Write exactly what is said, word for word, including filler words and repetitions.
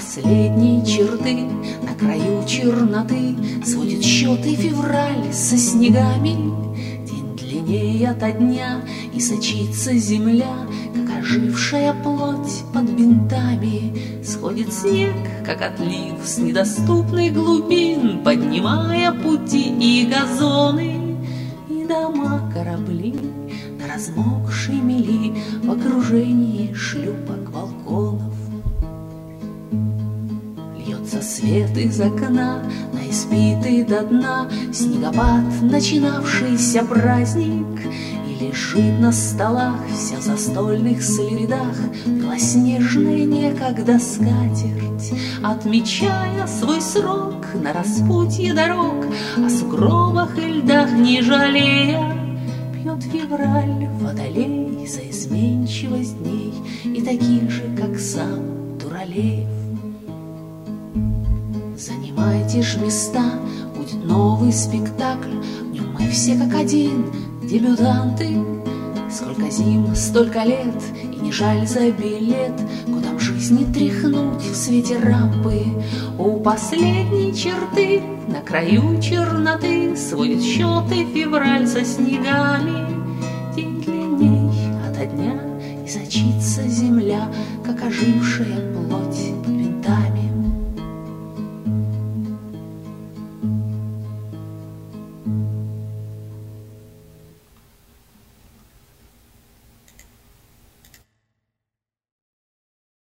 последней черты, на краю черноты сводит счеты февраль со снегами. День длиннее ото дня, и сочится земля, как ожившая плоть под бинтами. Сходит снег, как отлив с недоступных глубин, поднимая пути и газоны, и дома, корабли на размокшей мели в окружении шлюпок балконов. Льется свет из окна на испитый до дна снегопад, начинавшийся праздник, и лежит на столах вся в застольных следах белоснежная некогда скатерть, отмечая свой срок на распутье дорог, о сугробах и льдах не жалея. Пьет февраль водолей за изменчивость дней и таких же, как сам Дуралеев. Занимайте ж места, будет новый спектакль, в нем мы все как один дебютанты. Сколько зим, столько лет, и не жаль за билет, куда в жизни тряхнуть в свете рампы. У последней черты на краю черноты сводит счеты февраль со снегами. День длинней ото дня, и сочится земля, как ожившая плоть